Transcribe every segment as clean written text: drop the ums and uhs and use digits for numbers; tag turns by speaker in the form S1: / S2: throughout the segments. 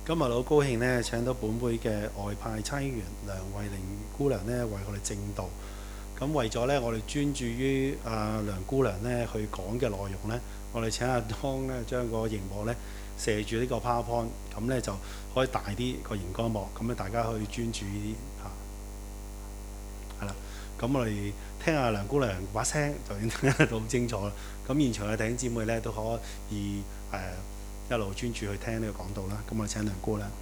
S1: 今日好高興呢，請到本會嘅外派差員梁慧玲姑娘呢，為我哋證道。咁為咗呢，我哋專注於梁姑娘呢去講嘅內容呢，我哋請阿湯呢將個熒幕呢射住呢個 PowerPoint，咁呢就可以大啲個熒光幕，咁咧大家可以專注呢啲係啦。咁我哋聽下梁姑娘把聲就已經聽得到好清楚啦。咁現場嘅弟兄姊妹呢，都可以一路專注去聽呢個講道啦。咁我請梁姑娘。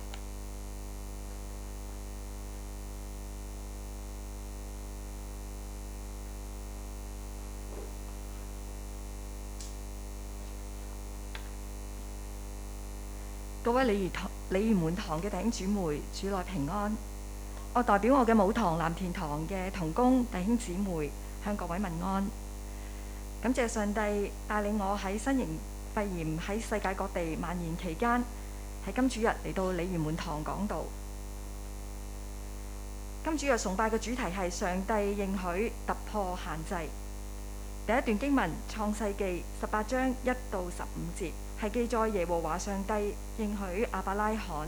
S2: 各位鯉魚門堂嘅弟兄姊妹，主內平安。我代表我嘅母堂藍田堂嘅同工弟兄姊妹向各位問安。感謝上帝帶領我喺新型肺炎喺世界各地蔓延期間，喺金主日嚟到鯉魚門堂講道。金主日崇拜嘅主題係上帝應許突破限制。第一段經文創世記18章1到15節，係記載耶和華上帝應許亞伯拉罕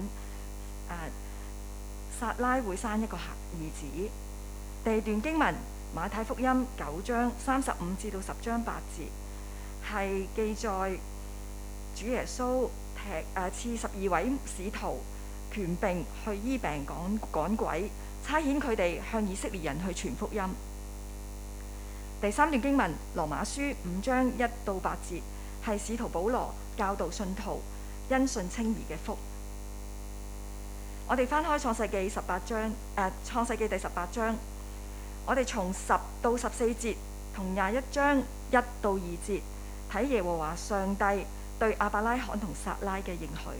S2: 撒拉會生一個兒子。第二段經文馬太福音9章35至到10章8節，係記載主耶穌賜12位使徒權柄去醫病趕鬼，差遣佢哋向以色列人去傳福音。第三段經文羅馬書5章1到8節，係使徒保羅教導信徒因信稱義嘅福。我哋翻開創世記創世記第18章，我哋從10到14節同21章1到2節睇耶和華上帝對亞伯拉罕同撒拉嘅應許。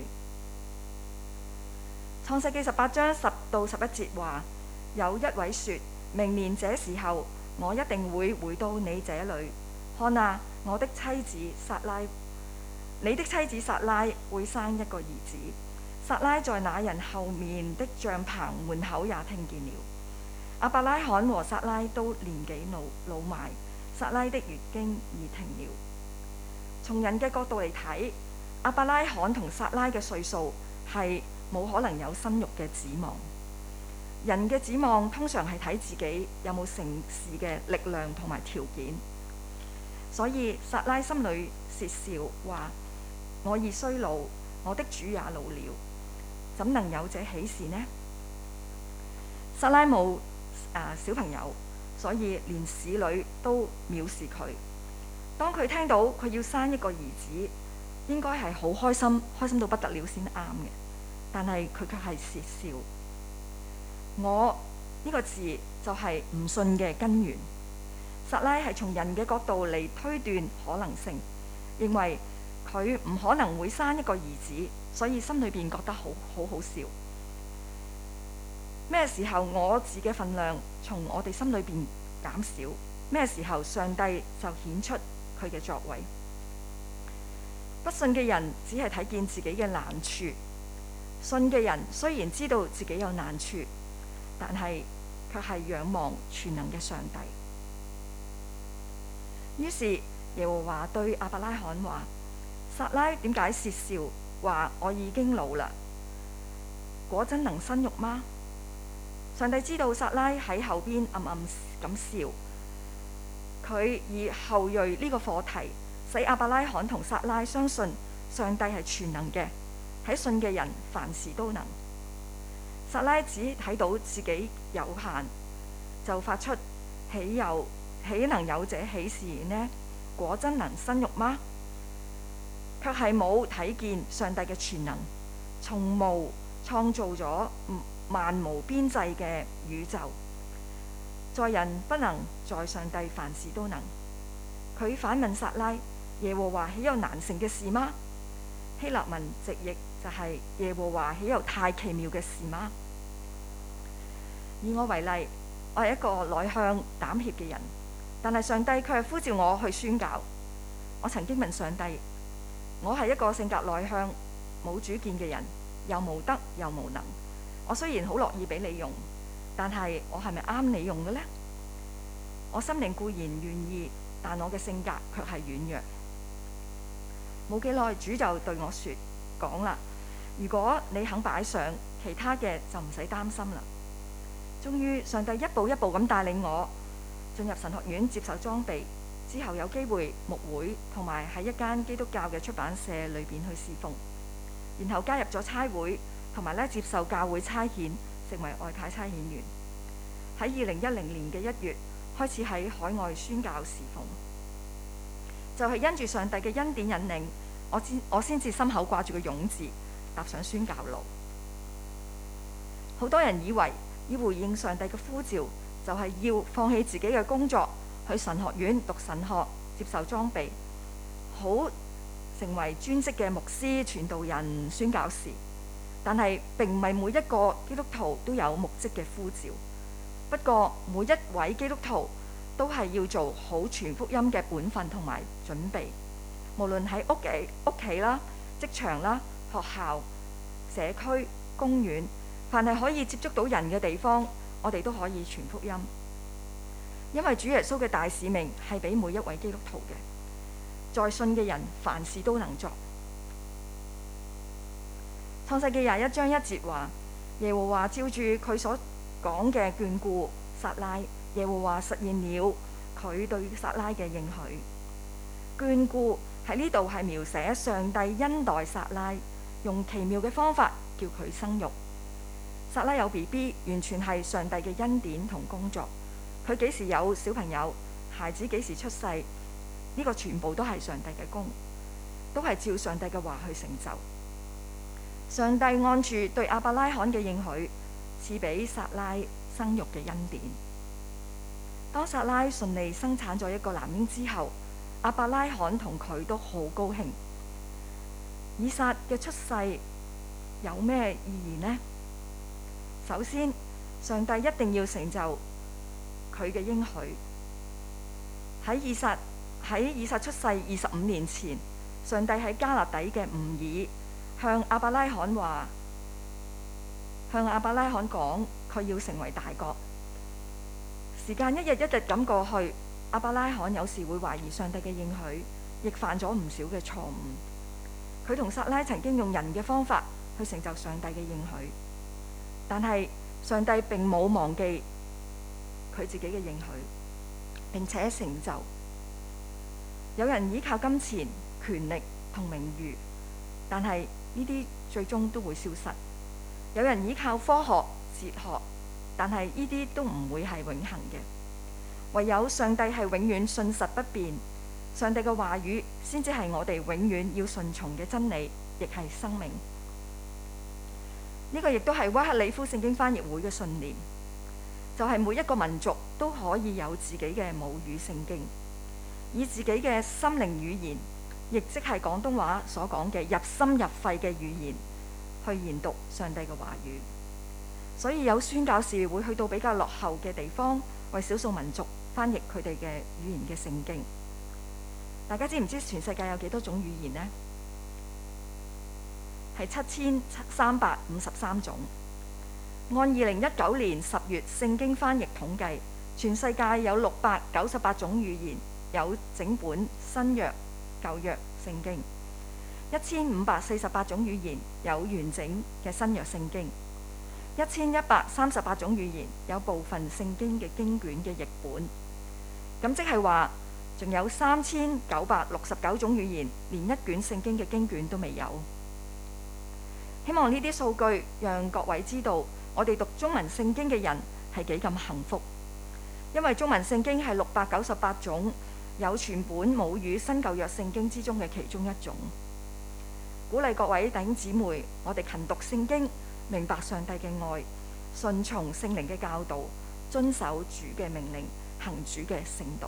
S2: 創世記18章10到11節話，有一位說，明年這時候我一定會回到你這裏，看啊，我的妻子撒拉，你的妻子撒拉會生一個兒子。撒拉在那人後面的帳棚門口也聽見了。亞伯拉罕和撒拉都年紀老邁，撒拉的月經已停了。從人嘅角度嚟睇，亞伯拉罕同撒拉嘅歲數係冇可能有生育嘅指望。人嘅指望通常係睇自己有冇成事嘅力量同埋條件，所以撒拉心裏竊笑話：我已衰老，我的主也老了，怎能有這喜事呢？撒拉冇小朋友，所以連使女都藐視佢。當佢聽到佢要生一個兒子，應該係好開心，開心到不得了先啱嘅，但係佢卻係竊笑。我呢個字就係唔信嘅根源。撒拉係從人嘅角度嚟推斷可能性，認為佢唔可能會生一個兒子，所以心裏邊覺得好笑。咩時候我字嘅份量從我哋心裏邊減少，咩時候上帝就顯出佢嘅作為。不信嘅人只係睇見自己嘅難處，信嘅人雖然知道自己有難處，但係卻係仰望全能嘅上帝。於是耶和華對亞伯拉罕話：撒拉點解竊笑話我已經老啦？果真能生育嗎？上帝知道撒拉喺後邊暗暗咁笑，佢以後裔呢個課題使亞伯拉罕同撒拉相信上帝係全能嘅，喺信嘅人凡事都能。撒拉只睇到自己有限，就發出豈能有這喜事呢？果真能生育嗎？卻係冇睇見上帝嘅全能，從無創造咗漫無邊際嘅宇宙，在人不能，在上帝凡事都能。佢反問撒拉：耶和華豈有難成嘅事嗎？希臘文直譯就係耶和華豈有太奇妙嘅事嗎？以我為例，我係一個內向膽怯嘅人，但係上帝卻係呼召我去宣教。我曾經問上帝：我係一個性格內向、冇主見嘅人，又無德又無能。我雖然好樂意俾你用，但係我係咪啱你用嘅呢？我心靈固然願意，但我嘅性格卻係軟弱。冇幾耐，主就對我講啦： 如果你肯擺上，其他嘅就唔使擔心啦。終於上帝一步一步咁帶領我進入神學院接受裝備，之後有機會牧會同埋喺一間基督教嘅出版社裏邊去侍奉，然後加入咗差會，同埋接受教會差遣，成為外派差遣員。喺2010年嘅1月開始喺海外宣教侍奉，就係因住上帝嘅恩典引領，我先至心口掛住個勇字，踏上宣教路。好多人以為要回應上帝嘅呼召，就係要放棄自己嘅工作，去神學院讀神學，接受裝備，好成為專職嘅牧師、傳道人、宣教士。但係並唔係每一個基督徒都有牧職嘅呼召。不過每一位基督徒都係要做好傳福音嘅本分同埋準備，無論喺屋企啦、職場啦、學校、社區、公園，凡係可以接觸到人嘅地方，我哋都可以傳福音。因為主耶穌嘅大使命係俾每一位基督徒嘅，在信嘅人凡事都能作。創世記21章1節話：耶和華照住佢所講嘅眷顧撒拉，耶和華實現了佢對撒拉嘅應許。眷顧喺呢度係描寫上帝恩待撒拉，用奇妙嘅方法叫佢生育。撒拉有 BB， 完全係上帝嘅恩典同工作。佢幾時有小朋友，孩子幾時出世，呢個全部都係上帝嘅工，都係照上帝嘅話去成就。上帝按住對亞伯拉罕嘅應許，賜俾撒拉生育嘅恩典。當撒拉順利生產咗一個男嬰之後，亞伯拉罕同佢都好高興。以撒嘅出世有咩意義呢？首先，上帝一定要成就佢嘅應許。喺以撒出世25年前，上帝喺加勒底嘅吾爾向亞伯拉罕講，佢要成為大國。時間一日一日咁過去，亞伯拉罕有時會懷疑上帝嘅應許，亦犯咗唔少嘅錯誤。佢同撒拉曾經用人嘅方法去成就上帝嘅應許，但係上帝並冇忘記佢自己嘅應許，並且成就。有人依靠金錢、權力同名譽，但係呢啲最終都會消失。有人依靠科學、哲學，但係呢啲都唔會係永恆嘅。唯有上帝係永遠信實不變，上帝嘅話語先至係我哋永遠要順從嘅真理，亦係生命。呢個亦都係威克里夫聖經翻譯會嘅信念，就係每一個民族都可以有自己嘅母語聖經，以自己嘅心靈語言，亦即係廣東話所講嘅入心入肺嘅語言，去研讀上帝嘅話語。所以有宣教士會去到比較落後嘅地方，為少數民族翻譯佢哋嘅語言嘅聖經。大家知唔知全世界有幾多種語言呢？係7353種。按2019年10月聖經翻譯統計，全世界有698種語言，有整本新約、舊約聖經；1548種語言有完整嘅新約聖經；1138種語言有部分聖經嘅經卷嘅譯本。咁即係話，仲有3969種語言，連一卷聖經嘅經卷都未有。希望呢啲數據讓各位知道，我哋讀中文聖經嘅人係幾咁幸福，因為中文聖經係698種有全本母語新舊約聖經之中嘅其中一種。鼓勵各位弟兄姊妹，我哋勤讀聖經，明白上帝嘅愛，順從聖靈嘅教導，遵守主嘅命令，行主嘅聖道。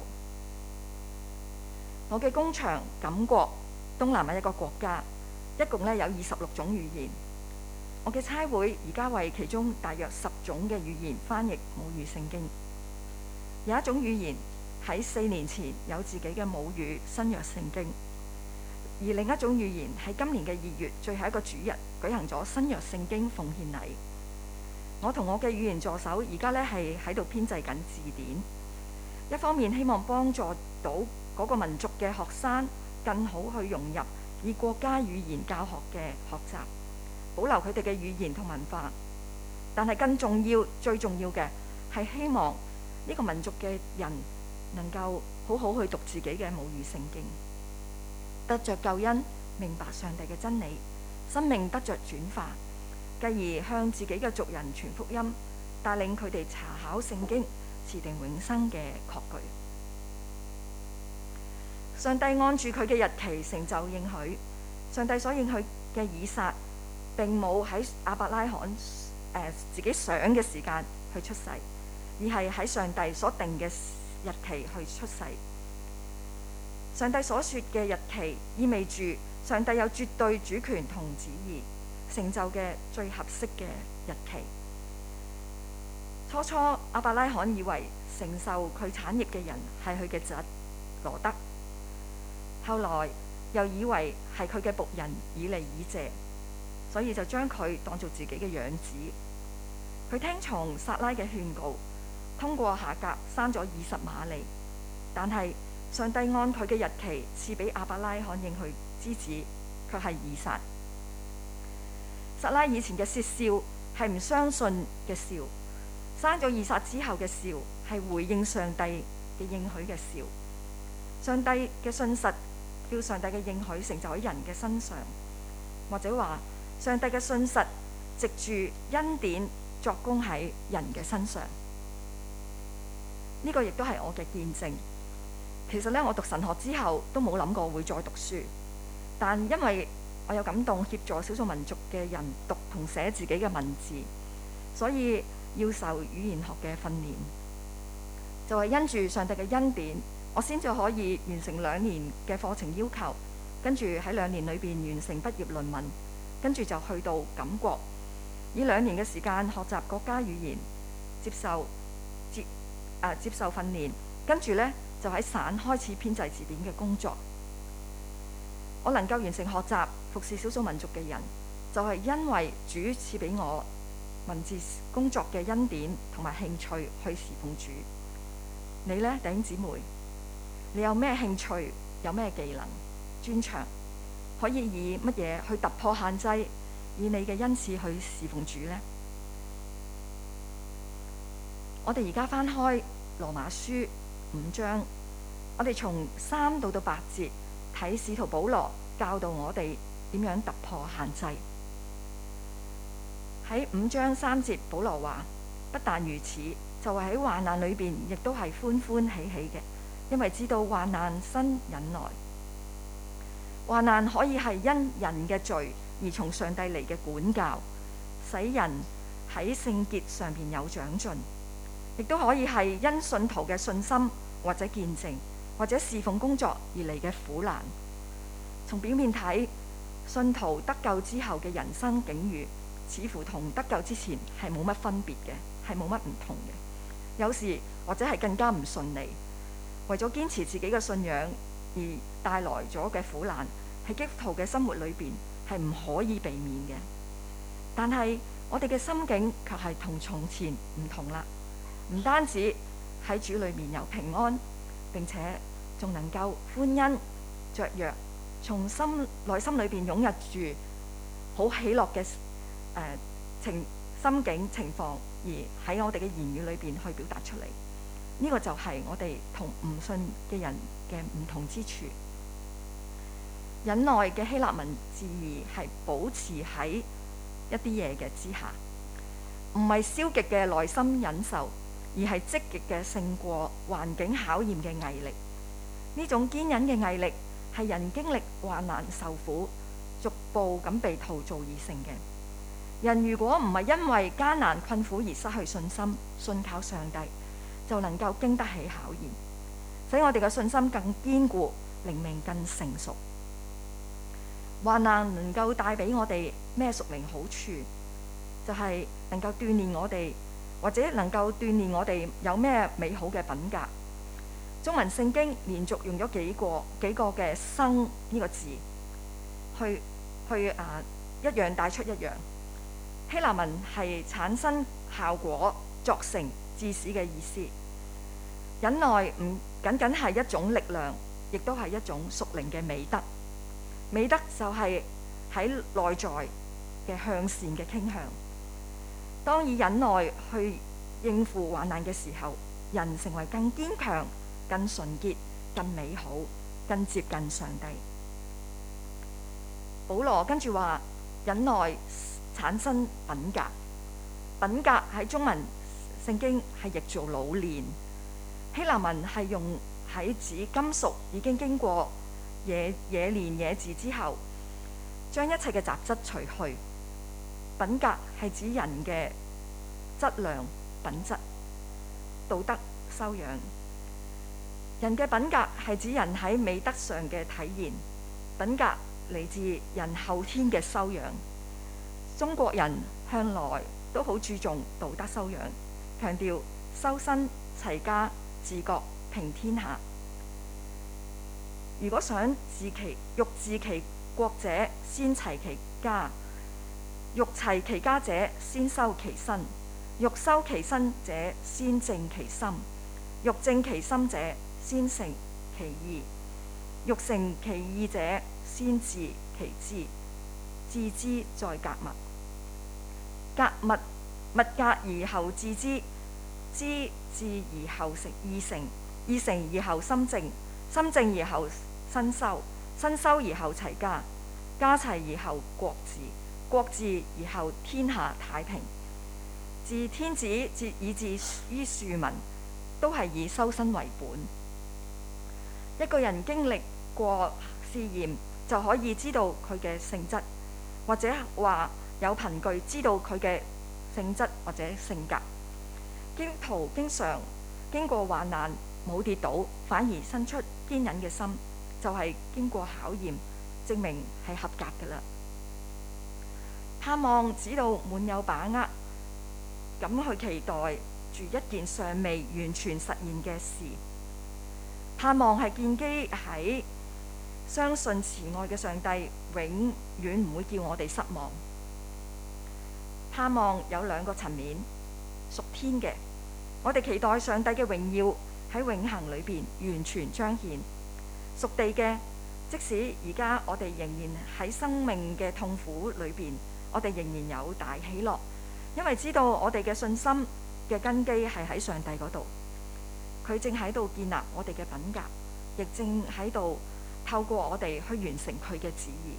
S2: 我嘅工場感國東南亞一個國家，一共有26種語言。我嘅差會而家為其中大約10種嘅語言翻譯母語聖經。有一種語言喺4年前有自己嘅母語新約聖經，而另一種語言喺今年嘅2月最後一個主日舉行咗新約聖經奉獻禮。我同我嘅語言助手而家係喺度編製緊字典，一方面希望幫助到嗰個民族嘅學生更好去融入以國家語言教學嘅學習， 保留佢哋嘅語言同文化。但係更重要、最重要嘅係希望呢個民族嘅人能夠好好去讀自己嘅母語聖經，得着救恩，明白上帝嘅真理，生命得着轉化，繼而向自己嘅族人傳福音，帶領佢哋查考聖經，持定永生嘅確據。上帝按住佢嘅日期成就應許，上帝所應許嘅以撒並冇喺亞伯拉罕自己想嘅時間去出世，而係喺上帝所定嘅日期去出世。上帝所說嘅日期意味住上帝有絕對主權同旨意，成就嘅最合適嘅日期。初初亞伯拉罕以為承受佢產業嘅人係佢嘅侄羅得，後來又以為係佢嘅僕人以利以謝，所以就將佢當做自己嘅養子。佢聽從撒拉嘅勸告，通過夏甲生咗20馬利，但係上帝按佢嘅日期賜俾亞伯拉罕應許之子，卻係以撒。撒拉以前嘅竊笑係唔相信嘅笑，生咗以撒之後嘅笑係回應上帝嘅應許嘅笑。上帝嘅信實叫上帝嘅應許成就喺人嘅身上，或者話上帝嘅信實藉住恩典作工喺人嘅身上。呢個亦都係我嘅見證。其實我讀神學之後都冇諗過會再讀書，但因為我有感動協助少數民族嘅人讀同寫自己嘅文字，所以要受語言學嘅訓練。就係因住上帝嘅恩典，我先至可以完成2年嘅課程要求，跟住喺2年裏邊完成畢業論文，跟住就去到感國，以2年嘅時間學習國家語言，接受訓練，跟住就喺省開始編製字典嘅工作。我能夠完成學習服侍少數民族嘅人，就係因為主賜俾我文字工作嘅恩典同埋興趣去侍奉主。你呢，弟兄姊妹，你有咩興趣？有咩技能專長？可以以乜嘢去突破限制？以你嘅恩賜去侍奉主呢？我哋而家翻開羅馬書5章，我哋從3到8節睇使徒保羅教導我哋點樣突破限制。喺5章3節，保羅話：不但如此，就係喺患難裏邊，亦都係歡歡喜喜嘅，因為知道患難生忍耐。患難可以係因人嘅罪而從上帝嚟嘅管教，使人喺聖潔上邊有長進，亦都可以係因信徒嘅信心或者見證或者侍奉工作而嚟嘅苦難。從表面睇，信徒得救之後嘅人生境遇似乎同得救之前係冇乜分別嘅，係冇乜唔同嘅。有時或者係更加唔順利，為咗堅持自己嘅信仰而帶來咗嘅苦難，喺基督徒嘅生活裏邊係唔可以避免嘅。但係我哋嘅心境卻係同從前唔同啦，唔單止喺主裏面有平安，並且仲能夠歡欣雀躍，從內心裏邊湧入住好喜樂嘅心境情況，而喺我哋嘅言語裏邊去表達出嚟。呢個就係我哋同唔信嘅人嘅唔同之處。忍耐嘅希臘文字義係保持喺一啲嘢嘅之下，唔係消極嘅內心忍受，而係積極嘅勝過環境考驗嘅毅力。呢種堅忍嘅毅力係人經歷患難受苦，逐步咁被陶造而成嘅。人如果唔係因為艱難困苦而失去信心，信靠上帝，就能夠經得起考驗，使我哋嘅信心更堅固，靈命更成熟。患難能夠帶俾我哋咩屬靈好處？就係能夠鍛鍊我哋，或者能夠鍛鍊我哋有咩美好嘅品格。中文聖經連續用咗幾個嘅生呢個字，去一樣帶出一樣。希臘文係產生效果、作成、致使嘅意思。忍耐唔僅僅係一種力量，亦都係一種屬靈嘅美德。美德就係喺內在嘅向善嘅傾向。當以忍耐去應付患難嘅時候，人成為更堅強、更純潔、更美好、更接近上帝。保羅跟住話：忍耐產生品格。品格喺中文聖經係譯做老練，希臘文係用喺指金屬已經經過冶煉冶製之後，將一切嘅雜質除去。品格係指人嘅質量、品質、道德修養。人嘅品格係指人喺美德上嘅體現。品格嚟自人後天嘅修養。中國人向來都好注重道德修養，強調修身齊家治國平天下。如果想欲治其國者，先齊其家；欲齊其家者，先修其身；欲修其身者，先正其心；欲正其心者，先成其意；欲成其意者，先治其知。致知在格物。格物，物格而後致知，知至而後成意成，意成而後心正，心正而後身修，身修而後齊家，家齊而後國治，國治而後天下太平。自天子以至於庶民，都係以修身為本。一個人經歷過試驗，就可以知道佢嘅性質，或者話有憑據知道佢嘅性質或者性格。基督徒經常經過患難冇跌倒，反而生出堅忍嘅心，就係經過考驗，證明係合格㗎啦。盼望指到滿有把握，咁去期待住一件尚未完全實現嘅事。盼望係建基喺相信慈愛嘅上帝永遠唔會叫我哋失望。盼望有兩個層面，屬天嘅，我哋期待上帝嘅榮耀喺永恆裏邊完全彰顯；屬地嘅，即使而家我哋仍然喺生命嘅痛苦裏邊，我哋仍然有大喜樂，因為知道我哋嘅信心嘅根基係喺上帝嗰度，佢正喺度建立我哋嘅品格，亦正喺度透過我哋去完成佢嘅旨意。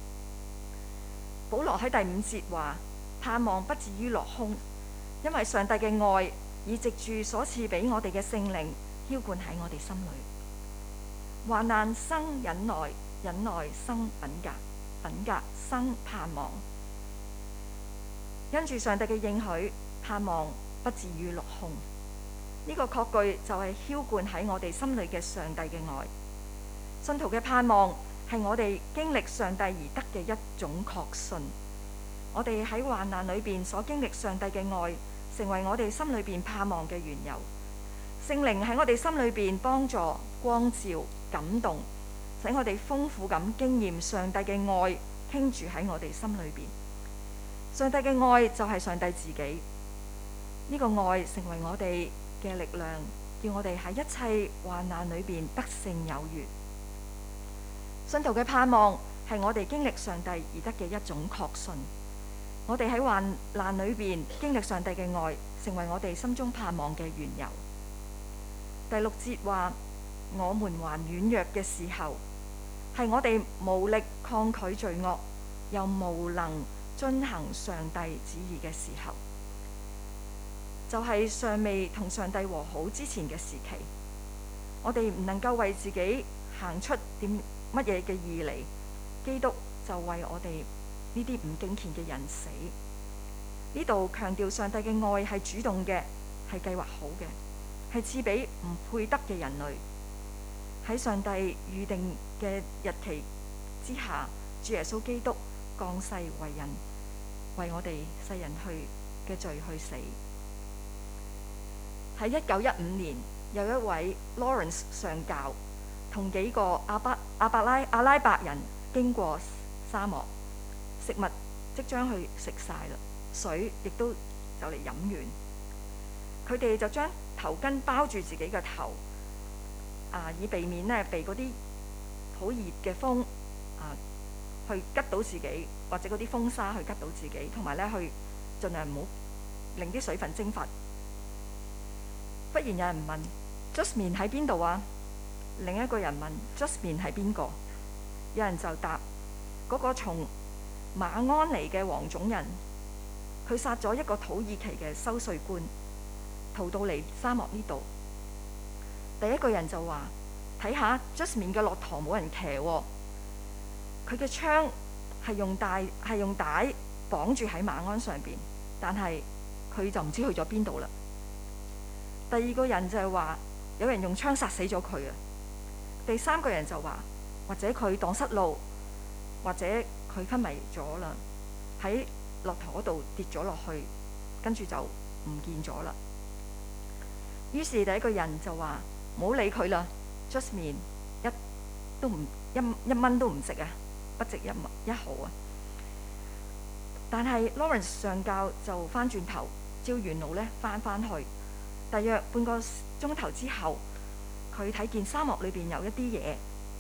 S2: 保羅喺第5節話：盼望不至於落空，因為上帝嘅愛已藉住所賜俾我哋嘅聖靈澆灌喺我哋心裏。患難生忍耐，忍耐生品格，品格生盼望。因住上帝嘅應許，盼望不至於落空。呢個確據就係澆灌喺我哋心裏嘅上帝嘅愛。信徒嘅盼望係我哋經歷上帝而得嘅一種確信。我哋喺患難裏邊所經歷上帝嘅愛，成為我哋心裏邊盼望嘅緣由。聖靈喺我哋心裏邊幫助、光照、感動，使我哋豐富咁經驗上帝嘅愛傾注喺我哋心裏邊。上帝嘅愛就係上帝自己，呢個愛成為我哋嘅力量，叫我哋喺一切患難裏邊得勝有餘。信徒嘅盼望係我哋經歷上帝而得嘅一種確信。我哋喺患難裏邊經歷上帝嘅愛，成為我哋心中盼望嘅緣由。第6節話：我們還軟弱嘅時候，係我哋無力抗拒罪惡，又無能遵行上帝旨意嘅時候，就係尚未同上帝和好之前嘅時期。我哋唔能夠為自己行出點乜嘢嘅義嚟，基督就為我哋呢啲唔敬虔嘅人死。呢度強調上帝嘅愛係主動嘅，係計劃好嘅，係賜俾唔配得嘅人類。喺上帝預定嘅日期之下，主耶穌基督降世為人，為我哋世人嘅罪去死。喺1915年，有一位 Lawrence 上教同幾個阿拉伯人經過沙漠，食物即將去食晒啦，水亦都就嚟飲完。佢哋就將頭巾包住自己嘅頭，以避免被嗰啲好熱嘅風去吉到自己，或者嗰啲風沙去吉到自己，同埋咧去盡量唔好令啲水分蒸發。忽然有人問 Jasmine 喺邊度啊？另一個人問 Jasmine 係邊個？有人就答嗰個從馬鞍嚟嘅黃種人，佢殺咗一個土耳其嘅收稅官，逃到嚟沙漠呢度。第一個人就話：睇下 Jasmine 嘅駱駝冇人騎喎，佢嘅槍係用帶綁住喺馬鞍上邊，但係佢就唔知去咗邊度啦。第二個人就係話有人用槍殺死咗佢啊。第三個人就話或者佢蕩失路，或者佢昏迷咗啦，喺駱駝嗰度跌咗落去，跟住就唔見咗啦。於是第一個人就話唔好理佢啦，Jasmine 一蚊都唔值啊，不值一毫啊。但係 Lawrence 上校就翻轉頭照原路咧翻去，大約半個鐘頭之後，佢睇見沙漠裏邊有一啲嘢，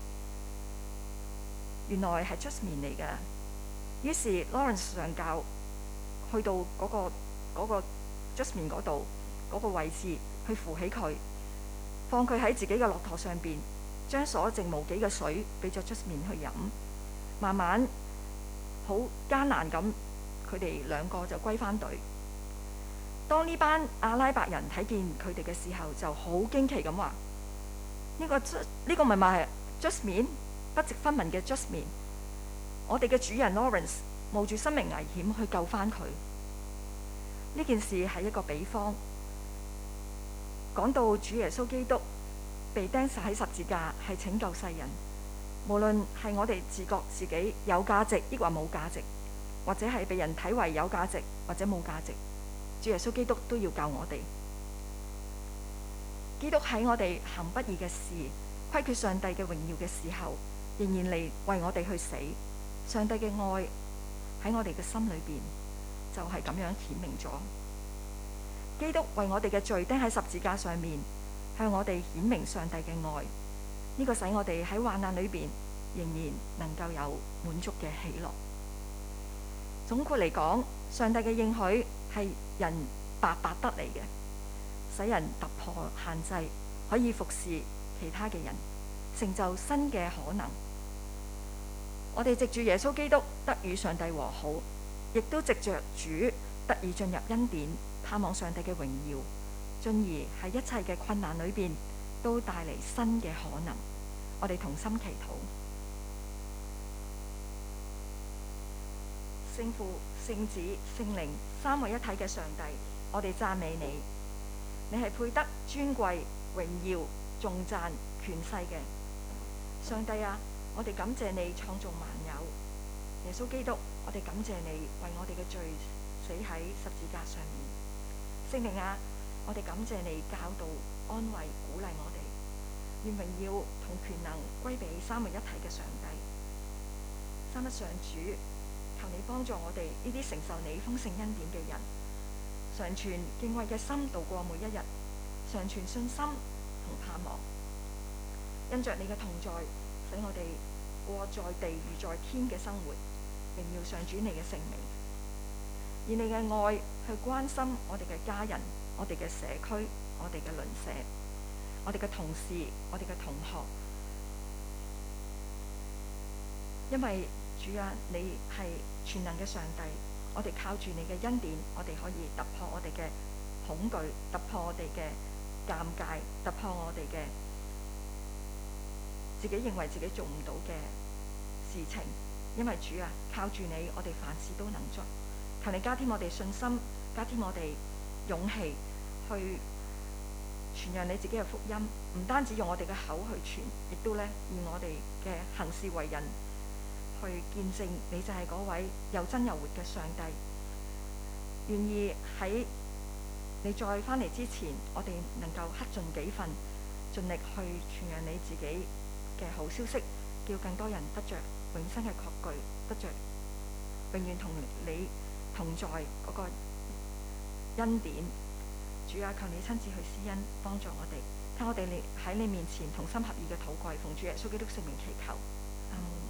S2: 原來係 Jasmine 嚟㗎。於是 Lawrence 上校去到嗰個 Jasmine 嗰度嗰個位置，去扶起佢，放佢喺自己嘅駱駝上邊，將所剩無幾嘅水俾咗 Jasmine 去飲。慢慢好艱難咁，佢哋兩個就歸翻隊。當呢班阿拉伯人睇見佢哋嘅時候，就好驚奇咁話：呢個咪係 Jasmine， 不值分文嘅 Jasmine。我哋嘅主人 Lawrence 冒住生命危險去救翻佢。呢件事係一個比方，講到主耶穌基督被釘死喺十字架係拯救世人。無論係我哋自覺自己有價值抑或冇價值，或者係被人睇為有價值或者冇價值，主耶穌基督都要救我哋。基督喺我哋行不義嘅事、虧缺上帝嘅榮耀嘅時候，仍然嚟為我哋去死。上帝嘅愛喺我哋嘅心裏邊就係咁樣顯明咗。基督為我哋嘅罪釘喺十字架上面，向我哋顯明上帝嘅愛。呢個使我哋喺患難裏邊仍然能夠有滿足嘅喜樂。總括嚟講，上帝嘅應許係人白白得嚟嘅，使人突破限制，可以服侍其他嘅人，成就新嘅可能。我哋藉住耶穌基督得與上帝和好，亦都藉着主得以進入恩典，盼望上帝嘅榮耀，進而喺一切嘅困難裏邊都帶嚟新嘅可能。我哋同心祈禱。聖父、聖子、聖靈三位一體嘅上帝，我哋讚美你，你係配得尊貴、榮耀、頌讚、權勢嘅上帝啊！我哋感謝你創造萬有，耶穌基督，我哋感謝你為我哋嘅罪死喺十字架上面。聖靈啊，我哋感謝你教導、安慰、鼓勵我哋。願榮耀同權能歸俾三位一體嘅上帝。三一上主，求你幫助我哋呢啲承受你豐盛恩典嘅人，常存敬畏嘅心度過每一日，常存信心同盼望。因着你嘅同在，使我哋過在地如在天嘅生活，榮耀上主你嘅聖名。以你嘅愛去關心我哋嘅家人、我哋嘅社區、我哋嘅鄰舍、我哋嘅同事、我哋嘅同學。因為主啊，你係全能嘅上帝，我哋靠住你嘅恩典，我哋可以突破我哋嘅恐懼，突破我哋嘅尷尬，突破我哋嘅自己認為自己做唔到嘅事情。因為主啊，靠住你，我哋凡事都能做。求你加添我哋信心，加添我哋勇氣，去傳揚你自己嘅福音。唔單止用我哋嘅口去傳，亦都咧以我哋嘅行事為人去見證你就係嗰位又真又活嘅上帝。願意喺你再翻嚟之前，我哋能夠克盡己分，盡力去傳揚你自己嘅好消息，叫更多人得着永生嘅確據，得着永遠同你同在嗰個恩典。主啊，求你親自去施恩幫助我哋，睇我哋喺你面前同心合意嘅禱告，奉主耶穌基督聖名祈求，阿門。